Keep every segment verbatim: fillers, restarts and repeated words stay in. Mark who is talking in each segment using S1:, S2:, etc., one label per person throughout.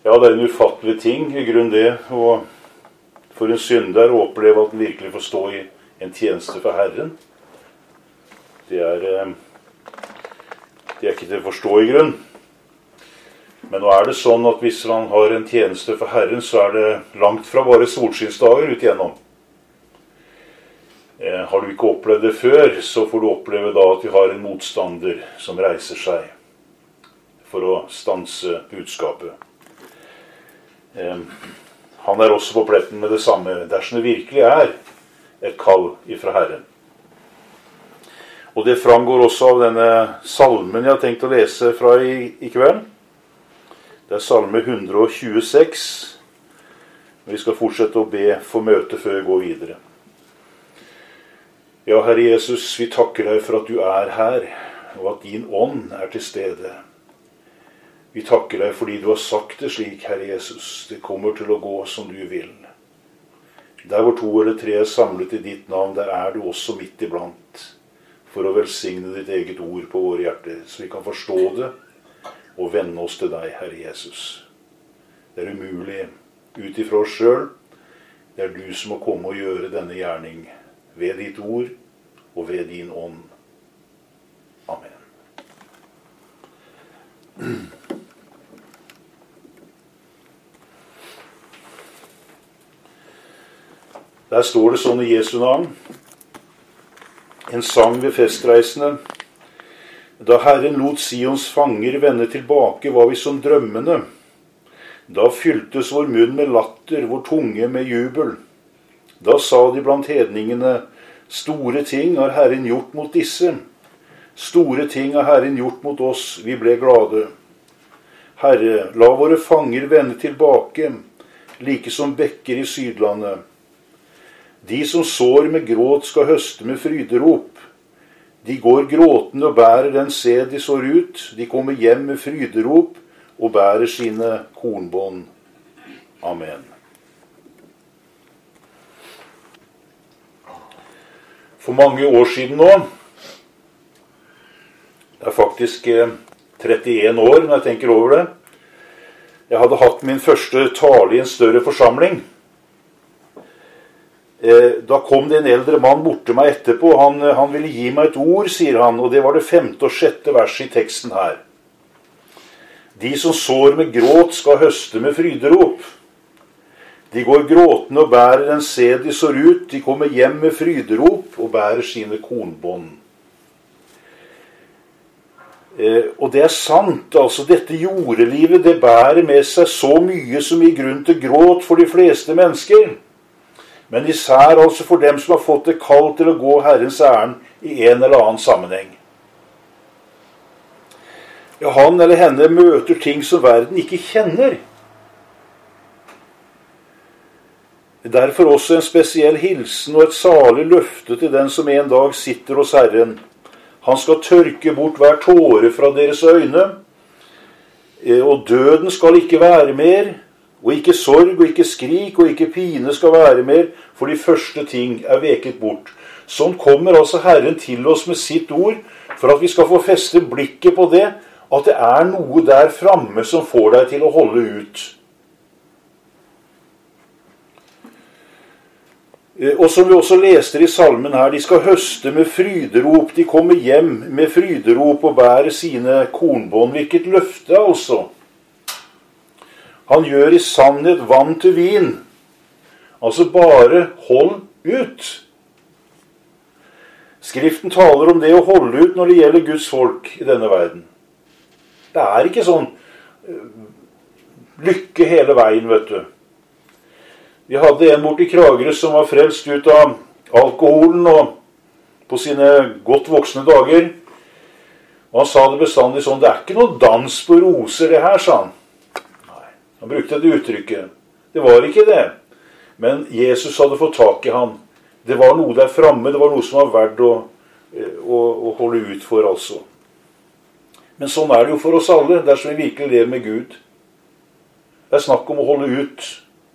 S1: Ja, det er en ufattelig ting i grunn det, og for en synder å oppleve at den virkelig får stå i en tjeneste for Herren. Det er, det er ikke til å forstå i grunn. Men nå er det sånn at hvis man har en tjeneste for Herren, så er det langt fra bare solskinnsdager ut igjennom. Eh, har du ikke opplevd det før, så får du oppleve da at vi har en motstander som reiser seg for å stanse budskapet. Eh, han er også på pletten med det samme, dersom det virkelig er et kall ifra Herren. Og det framgår også av denne salmen jeg har tenkt å lese fra i, i kveld. Det er salme hundre og tjueseks. Vi skal fortsette å be for møte før vi går videre. Ja, Herre Jesus, vi takker deg for at du er her, og at din ånd er til stede. Vi takker deg fordi du har sagt det slik, Herre Jesus. Det kommer til å gå som du vil. Der hvor to eller tre er samlet i ditt navn, der er du også midt iblant, for å velsigne ditt eget ord på våre hjerter, så vi kan forstå det og vende oss til deg, Herre Jesus. Det er umulig ut ifra oss selv. Det er du som må komme og gjøre denne gjerning ved ditt ord og ved din ånd. Amen. Der står det sånn i Jesu navn. En sang ved festreisende. Da Herren lot Sions fanger vende tilbake, var vi som drømmende. Da fyltes vår munn med latter, vår tunge med jubel. Da sa de blant hedningene, store ting har Herren gjort mot disse. Store ting har Herren gjort mot oss, vi ble glade. Herre, la våre fanger vende tilbake, like som bekker i Sydlandet. De som sår med gråt skal høste med fryderop. De går gråtende og bærer den sæd de sår ut. De kommer hjem med fryderop og bærer sine kornbånd. Amen. For mange år siden nå, det er faktisk trettien år når jeg tenker over det, jeg hadde hatt min første tale i en større forsamling. Da kom det en eldre mann bort til meg etterpå. Han, han ville gi meg et ord, sier han, og det var det femte og sjette verset i teksten her. De som sår med gråt skal høste med fryderop. De går gråtende og bærer den sæd de sår ut. De kommer hjem med fryderop og bærer sine kornbånd. Eh, og det er sant, altså dette jordelivet, det bærer med seg så mye som gir grunn til gråt for de fleste mennesker. Men især altså for dem som har fått det kall til å gå Herrens ærend i en eller annen sammenheng. Ja, han eller henne møter ting som verden ikke kjenner. Derfor også en spesiell hilsen og et salig løfte til den som en dag sitter hos Herren. Han skal tørke bort hver tåre fra deres øyne, og døden skal ikke være mer. Og ikke sorg, og ikke skrik, og ikke pine skal være mer, for de første ting er veket bort. Sånn kommer altså Herren til oss med sitt ord, for at vi skal få feste blikket på det, at det er noe der framme som får deg til å holde ut. Og som vi også leste i salmen her, de skal høste med fryderop, de kommer hjem med fryderop og bærer sine kornbånd. Hvilket løfte altså. Han gjør i sannhet vann til vin. Altså bare hold ut. Skriften taler om det å holde ut når det gjelder Guds folk i denne verden. Det er ikke sånn lykke hele veien, vet du. Vi hadde en bort i Kragerø som var frelst ut av alkoholen og på sine godt voksne dager. Og han sa det bestandig sånn, det er ikke noe dans på roser det her, sa han. Han brukte det uttrykket. Det var ikke det. Men Jesus hadde fått tak i han. Det var noe der framme, det var noe som var verdt å, å, å holde ut for, altså. Men sånn er det jo for oss alle, dersom vi virkelig lever med Gud. Det er snakk om å holde ut.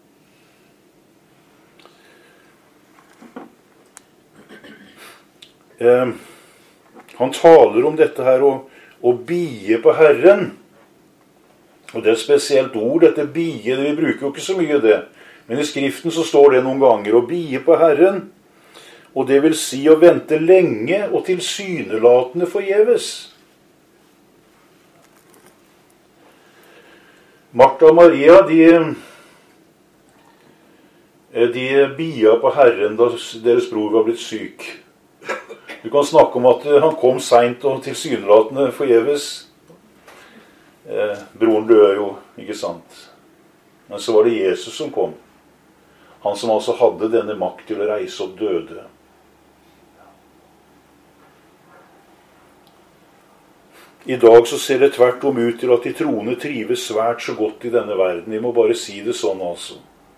S1: Eh, han taler om dette her, å, å bie på Herren. Og det er et spesielt ord, dette bie, vi bruker jo ikke så mye det. Men i Skriften så står det noen ganger, å bie på Herren, og det vil si å vente lenge og tilsynelatende forgjeves. Martha og Maria, de, de bia på Herren da deres bror var blitt syk. Du kan snakke om at han kom sent og tilsynelatende forgjeves. Eh, broren døde jo, ikke sant? Men så var det Jesus som kom. Han som altså hadde denne makt til å reise opp døde. I dag så ser det tvert om ut til at de troende trives svært så godt i denne verden. Vi må bare si det sånn altså.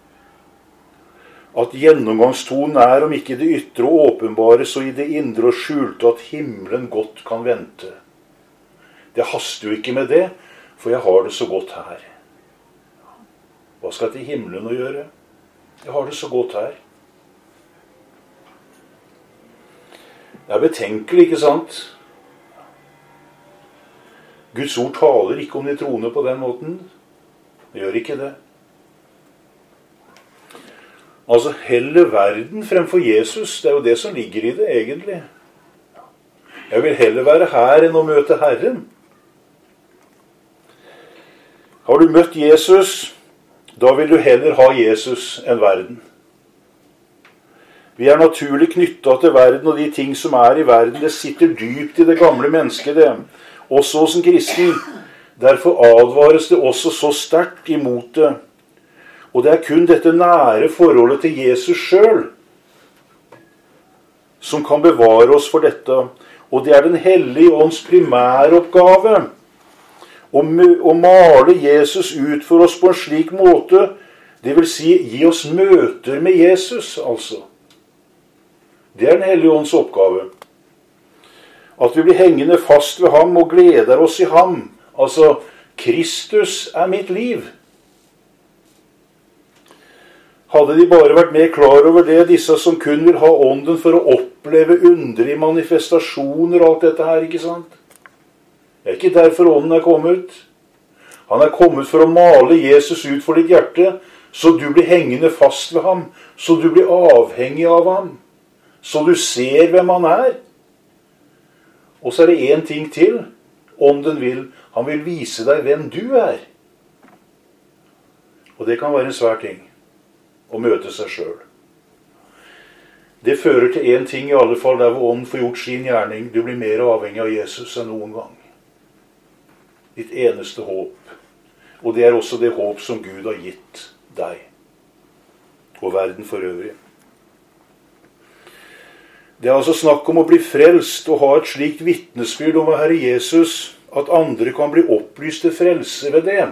S1: At gjennomgangstonen er, om ikke det ytre og åpenbare, så i det indre og skjulte, at himmelen godt kan vente. Det haster jo ikke med det, for jeg har det så godt her. Hva skal til himmelen å gjøre? Jeg har det så godt her. Det er betenkelig, ikke sant? Guds ord taler ikke om de troende på den måten. Det gjør ikke det. Altså, heller verden fremfor Jesus, det er jo det som ligger i det, egentlig. Jeg vil heller være her enn å møte Herren. Har du møtt Jesus, da vil du heller ha Jesus enn verden. Vi er naturlig knyttet til verden, og de ting som er i verden, det sitter dypt i det gamle mennesket, det. Også hos en kristen. Derfor advares det også så sterkt imot det. Og det er kun dette nære forholdet til Jesus selv som kan bevare oss for dette. Og det er den hellige ånds primæroppgave å, å male Jesus ut for oss på en slik måte, det vil si gi oss møter med Jesus, altså. Det er den hellige ånds oppgave. At vi blir hengende fast ved ham og gleder oss i ham. Altså, Kristus er mitt liv. Hadde de bare vært mer klar over det, disse som kun vil ha ånden for å oppleve underlige manifestasjoner og alt dette her, ikke sant? Det er ikke derfor ånden er kommet. Han er kommet for å male Jesus ut for ditt hjerte, så du blir hengende fast ved ham, så du blir avhengig av ham, så du ser hvem han er. Og så er det en ting til, ånden vil, han vil vise deg hvem du er. Og det kan være en svær ting, å møte seg selv. Det fører til en ting i alle fall, der hvor ånden får gjort sin gjerning. Du blir mer avhengig av Jesus enn noen gang. Ditt eneste håp. Og det er også det håp som Gud har gitt deg. Og verden for øvrig. Det er altså snakk om å bli frelst og ha et slikt vitnesbyrd om Herre Jesus, at andre kan bli opplyst til frelse ved det.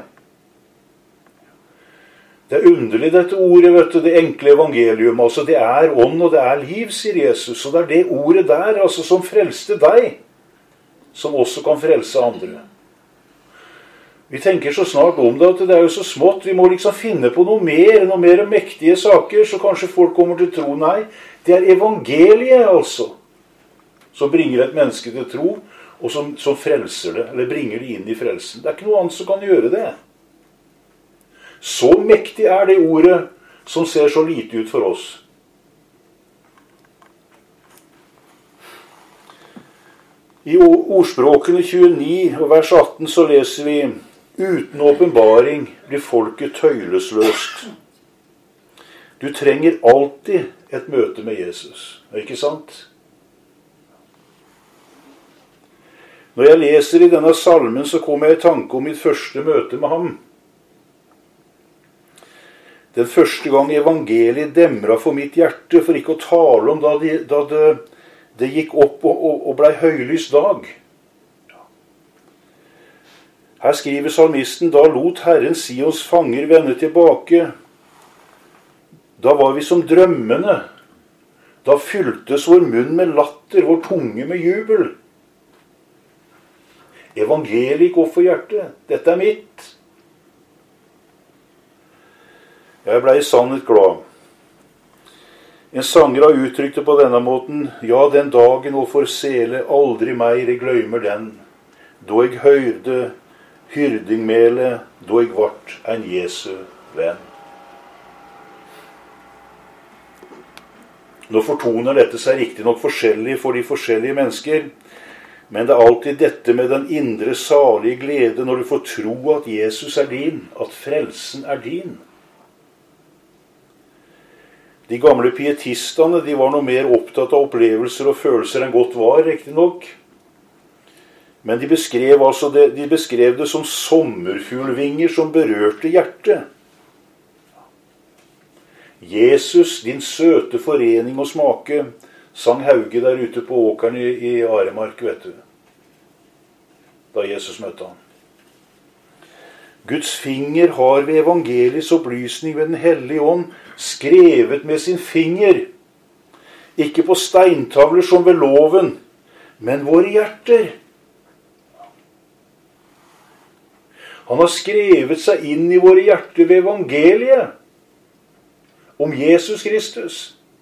S1: Det er underlig dette ordet, vet du, det enkle evangelium. Altså det er ånd og det er liv, sier Jesus. Og det er det ordet der, altså som frelste deg, som også kan frelse andre. Vi tenker så snart om det at det er jo så smått. Vi må liksom finne på noe mer, noe mer mektige saker, så kanskje folk kommer til tro. Nei, det er evangeliet altså, som bringer et menneske til tro, og som, som frelser det, eller bringer det inn i frelsen. Det er ikke noe annet som kan gjøre det. Så mektig er det ordet som ser så lite ut for oss. I ordspråkene tjueni og vers atten så leser vi: uten åpenbaring blir folket tøylesløst. Du trenger alltid et møte med Jesus. Er det ikke sant? Når jeg leser i denne salmen, så kommer jeg i tanke om mitt første møte med ham. Den første gang evangeliet demret for mitt hjerte, for ikke å tale om da det, da det, det gikk opp og, og, og ble høylys dag. Her skriver salmisten: da lot Herren Sions fanger vende tilbake. Da var vi som drømmene. Da fylltes vår munn med latter, vår tunge med jubel. Evangeliet gikk opp for hjertet. Dette er mitt. Jeg ble i sannhet glad. En sanger har uttrykt det på denne måten: ja, den dagen og for sele, aldri meg jeg gløymer den, da jeg høyrde hyrdingmele, då eg vart en Jesu venn. Nå fortoner dette seg riktig nok forskjellig for de forskjellige mennesker, men det er alltid dette med den indre salige glede når du får tro at Jesus er din, at frelsen er din. De gamle pietistene, de var noe mer opptatt av opplevelser og følelser enn godt var, riktig nok. Men de beskrev, altså det, de beskrev det som sommerfuglvinger som berørte hjertet. Jesus, din søte forening og smake, sang Hauge der ute på åkeren i, i Aremark, vet du. Da Jesus møtte han. Guds finger har ved evangeliets opplysning ved den hellige ånd skrevet med sin finger, ikke på steintavler som ved loven, men våre hjerter. Han har skrevet seg inn i våre hjerter ved evangeliet om Jesus Kristus.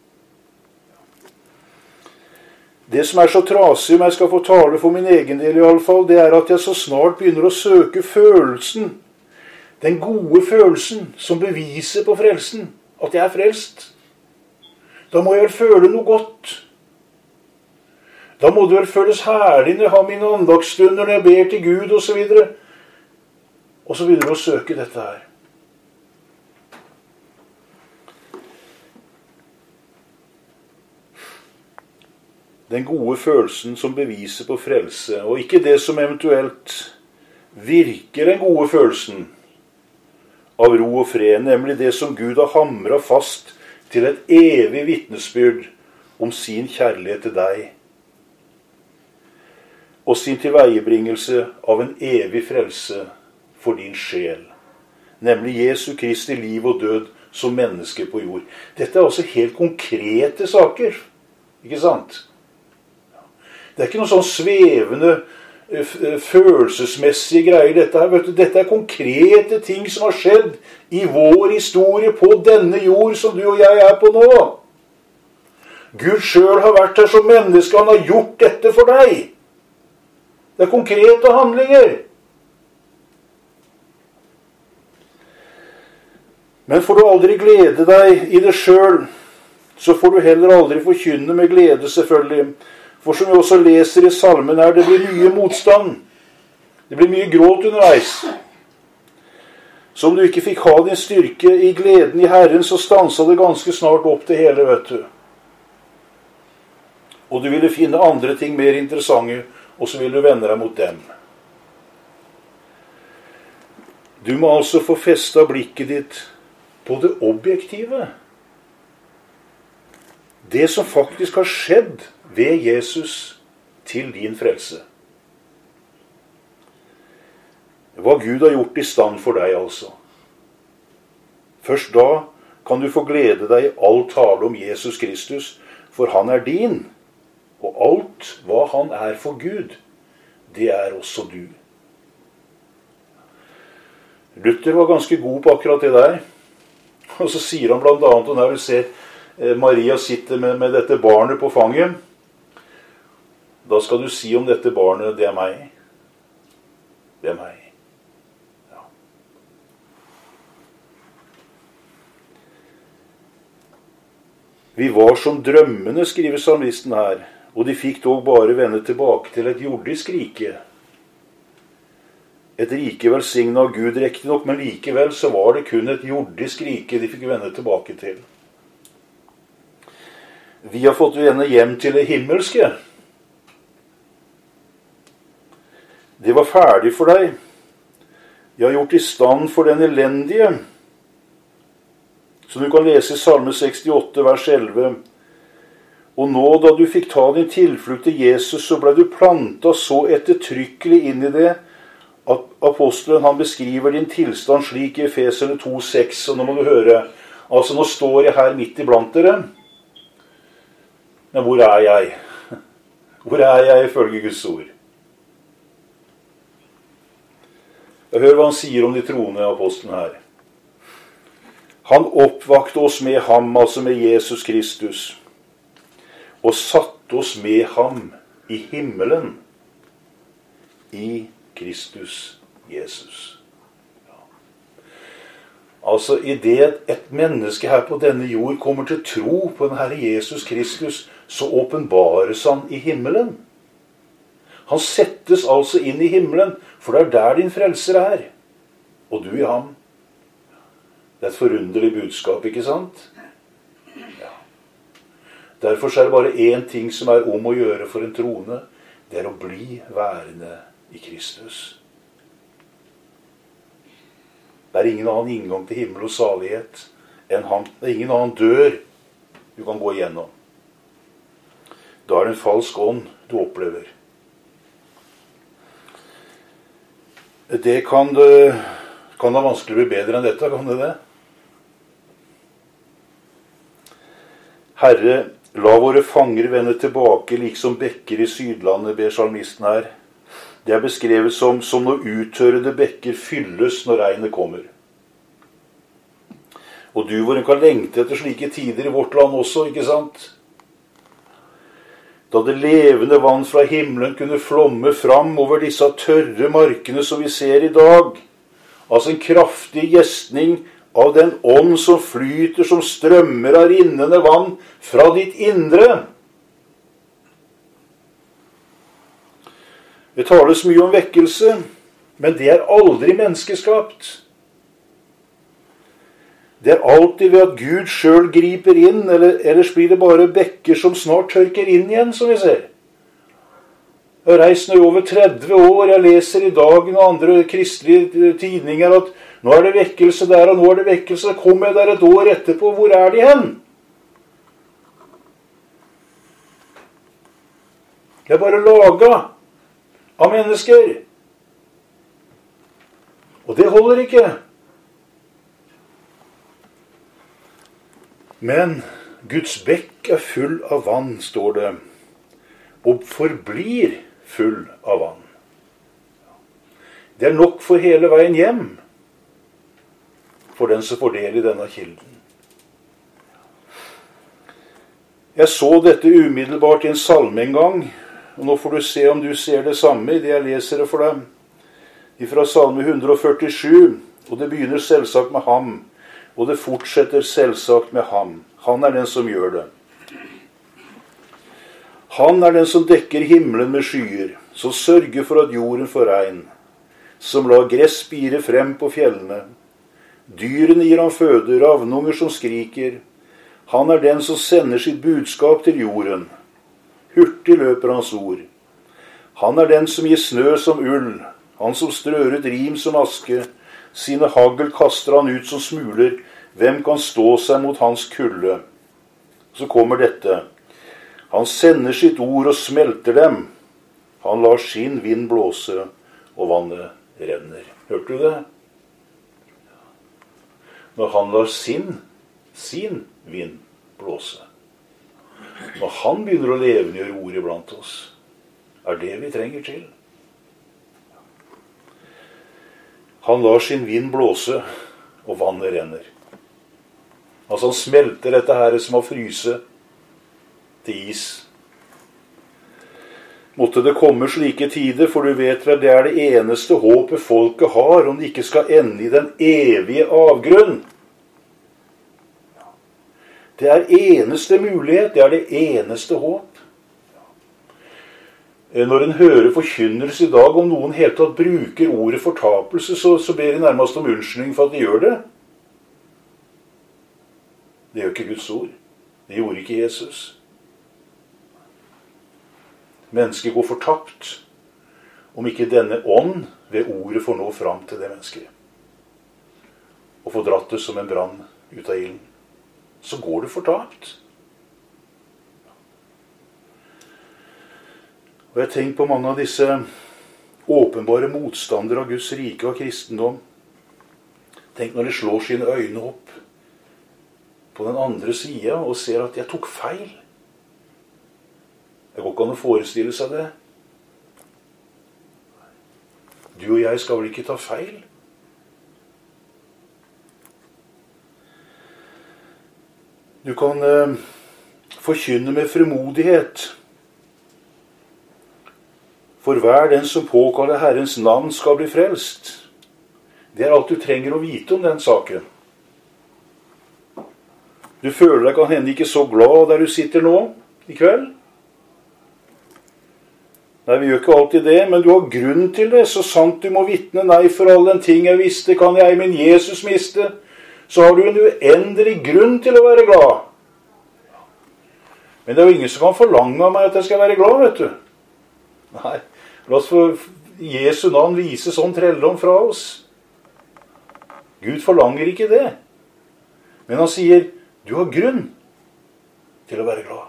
S1: Det som er så trasig, om jeg skal få tale for min egen del i alle fall, det er at jeg så snart begynner å søke følelsen, den gode følelsen som beviser på frelsen, at jeg er frelst. Da må jeg vel føle noe godt. Da må det vel føles herlig når jeg har mine andagsstunder, når jeg ber til Gud og så videre. Og så begynner du å søke dette her. Den gode følelsen som beviser på frelse, og ikke det som eventuelt virker den gode følelsen av ro og fred, nemlig det som Gud har hamret fast til et evig vitnesbyrd om sin kjærlighet til deg, og sin tilveiebringelse av en evig frelse for din sjel, nemlig Jesu Kristi liv og død som menneske på jord. Dette er altså helt konkrete saker, ikke sant? Det er ikke noe sånn svevende, følelsesmessige greier dette her. Vet du, dette er konkrete ting som har skjedd i vår historie på denne jord som du og jeg er på nå. Gud selv har vært her som menneske, han har gjort dette for deg. Det er konkrete handlinger. Men får du aldri glede deg i det selv, så får du heller aldri forkynne med glede, selvfølgelig. For som vi også leser i salmen her, det blir mye motstand. Det blir mye gråt underveis. Så om du ikke fikk ha din styrke i gleden i Herren, så stanset det ganske snart opp det hele, vet du. Og du ville finne andre ting mer interessante, og så ville du vende deg mot dem. Du må altså få festet blikket ditt på det objektive. Det som faktisk har skjedd ved Jesus til din frelse. Hva Gud har gjort i stand for deg, altså. Først da kan du få glede deg i all tale om Jesus Kristus, for han er din, og alt hva han er for Gud, det er også du. Luther var ganske god på akkurat det der, og så sier han blant annet, og når vi ser Maria sitter med, med dette barnet på fanget, da skal du si om dette barnet, det er meg. Det er meg. Ja. Vi var som drømmene, skriver salmisten her, og de fikk dog bare vende tilbake til et jordisk rike. Et rike velsignet av Gud, riktig nok, men likevel så var det kun et jordisk rike de fikk vende tilbake til. Vi har fått vende hjem til det himmelske. Det var ferdig for deg. Jeg har gjort i stand for den elendige. Så du kan lese i Salme sekstiåtte, vers elleve. Og nå, da du fikk ta din tilflukt til Jesus, så ble du plantet så ettertrykkelig inn i det, at apostelen han beskriver din tilstand slik i Efeserne to seks, og nå må du høre, altså nå står jeg her midt iblant dere, men hvor er jeg? Hvor er jeg ifølge Guds ord? Jeg hører hva han sier om de troende apostelen her. Han oppvakte oss med ham, altså med Jesus Kristus, og satte oss med ham i himmelen, i Kristus Jesus. Ja. Altså, i det et menneske her på denne jord kommer til tro på den Herre Jesus Kristus, så åpenbares han i himmelen. Han settes altså inn i himmelen, for det er der din frelser er. Og du i ham. Det er et forunderlig budskap, ikke sant? Ja. Derfor er det bare én ting som er om å gjøre for en troende. Det er å bli værende i Kristus. Det er ingen annen inngang til himmel og salighet enn han. Det er ingen annen dør du kan gå igjennom. Da er det en falsk ånd du opplever. Det kan, det kan da vanskelig bli bedre enn dette, kan det det? Herre, la våre fanger vende tilbake, liksom bekker i Sydlandet, ber salmisten her. Det er beskrevet som, som når uttørrede bekker fylles når regnet kommer. Og du hvor en kan lengte etter slike tider i vårt land også, ikke sant? Da det levende vann fra himmelen kunne flomme fram over disse tørre markene som vi ser i dag. Altså en kraftig gjestning av den ånd som flyter som strømmer av rinnende vann fra ditt indre. Det tales mye om vekkelse, men det er aldri menneskeskapt. Det er alltid ved at Gud selv griper inn, eller ellers blir det bare bekker som snart tørker inn igjen, som vi ser. Jeg har reist nå i over tretti år, jeg leser i Dagen og andre kristelige tidninger at nå er det vekkelse der, og nå er det vekkelse, kommer jeg der et år etterpå, hvor er de hen? Det er bare laget av mennesker. Og det holder ikke. Men Guds bekk er full av vann, står det, og forblir full av vann. Det er nok for hele veien hjem, for den som får del i denne kilden. Jeg så dette umiddelbart i en salme en gang, og nå får du se om du ser det samme i det jeg leser det for deg. Fra salme ett hundre førtisju, og det begynner selvsagt med ham, og det fortsetter selvsagt med ham. Han er den som gjør det. Han er den som dekker himmelen med skyer, som sørger for at jorden får regn, som lar gress spire frem på fjellene. Dyrene gir han føde, ravnunger som skriker. Han er den som sender sitt budskap til jorden. Hurtig løper hans ord. Han er den som gir snø som ull, han som strør ut rim som aske. Sine hagl kaster han ut som smuler. Hvem kan stå seg mot hans kulde? Så kommer dette. Han sender sitt ord og smelter dem. Han lar sin vind blåse, og vannet renner. Hørte du det? Når han lar sin, sin vind blåse. Når han begynner å levendegjøre ordet blant oss, er det vi trenger til. Han lar sin vind blåse, og vannet renner. Altså han smelter dette her som har fryse til is. Måtte det komme slike tider, for du vet vel det er det eneste håpet folket har, om de ikke skal ende i den evige avgrunn. Det er eneste mulighet, det er det eneste håp. Når en hører forkynnelse i dag, om noen helt tatt bruker ordet fortapelse, så, så ber de nærmest om unnskyldning for at de gjør det. Det gjør ikke Guds ord. Det gjorde ikke Jesus. Mennesket går fortapt om ikke denne ånd ved ordet får nå fram til det mennesket. Og får dratt det som en brann ut av ilden. Så går det fortapt. Og jeg tenker på mange av disse åpenbare motstandere av Guds rike og kristendom. Tenk når de slår sine øyne opp på den andre siden og ser at jeg tok feil. Det går ikke an å forestille seg det. Du og jeg skal vel ikke ta feil? Du kan eh, forkynne med fremodighet. For hver den som påkaller Herrens navn skal bli frelst. Det er alt du trenger å vite om den saken. Du føler deg kan hende ikke så glad der du sitter nå, i kveld. Nei, vi gjør ikke alltid det, men du har grunn til det. Så sant du må vitne, nei, for all den ting jeg visste, kan jeg min Jesus miste. Så har du en uendelig grunn til å være glad. Men det er jo ingen som kan forlange av meg at jeg skal være glad, vet du. Nei, la oss for Jesu navn vise sånn trelldom fra oss. Gud forlanger ikke det. Men han sier, du har grunn til å være glad.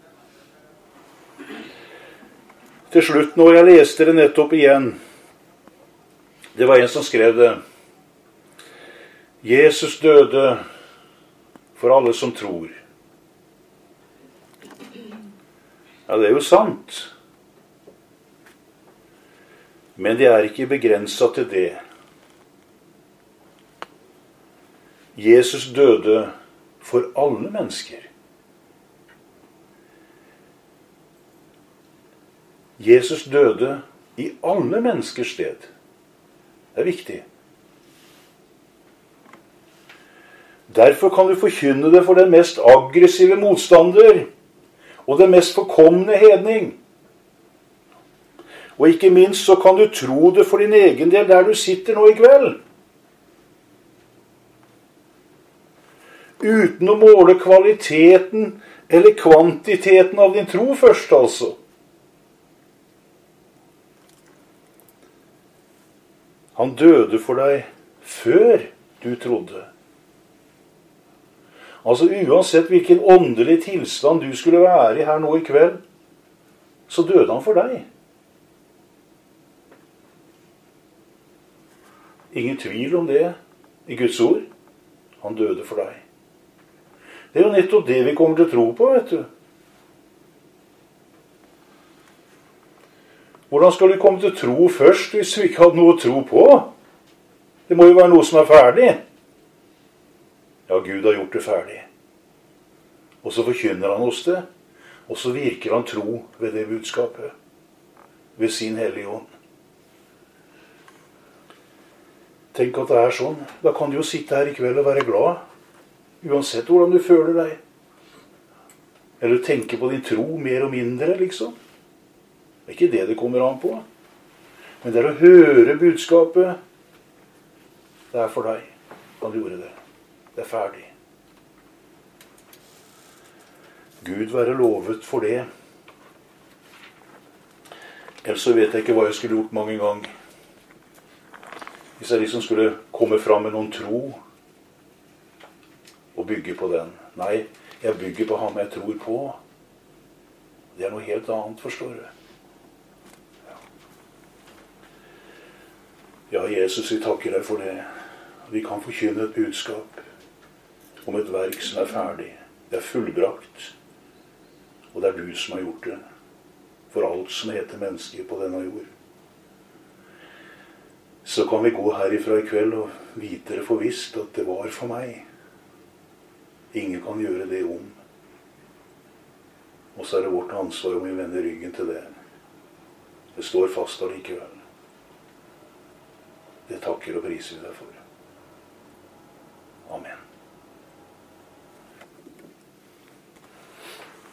S1: Til slutt, når jeg leste det nettopp igjen, det var en som skrev det. Jesus døde for alle som tror. Ja, det er jo sant. Men det er ikke begrenset til det. Jesus døde for alle mennesker. Jesus døde i alle menneskers sted. Det er viktig. Derfor kan du forkynne det for den mest aggressive motstander og den mest forkomne hedning. Og ikke minst så kan du tro det for din egen del der du sitter nå i kveld. Uten å måle kvaliteten eller kvantiteten av din tro først, altså. Han døde for deg før du trodde. Altså uansett hvilken åndelig tilstand du skulle være i her nå i kveld, så døde han for deg. Ingen tvil om det i Guds ord. Han døde for deg. Det er jo nettopp det vi kommer til å tro på, vet du. Hvordan skal du komme til å tro først hvis du ikke hadde noe å tro på? Det må jo være noe som er ferdig. Ja, Gud har gjort det ferdig. Og så forkynner han oss det, og så virker han tro ved det budskapet, ved sin hellige ånd. Tenk at det er sånn. Da kan du jo sitte her i kveld og være glad, uansett hvordan du føler deg. Eller tenke på din tro mer og mindre, liksom. Det er ikke det det kommer an på. Men det er å høre budskapet. Det er for deg. Han gjorde det. Det er ferdig. Gud være lovet for det. Ellers så vet jeg ikke hva jeg skulle gjort mange ganger. Hvis jeg liksom skulle komme fram med noen tro og bygge på den. Nei, jeg bygger på ham jeg tror på. Det er noe helt annet, forstår du. Ja, Jesus, vi takker deg for det. Vi kan forkynne et budskap om et verk som er ferdig. Det er fullbrakt. Og det er du som har gjort det. For alt som heter mennesker på denne jord. Så kan vi gå herifra i kveld og vite det for visst at det var for meg. Ingen kan gjøre det om. Og så er det vårt ansvar om vi vender ryggen til det. Det står fast allikevel. Det takker og priser vi deg for.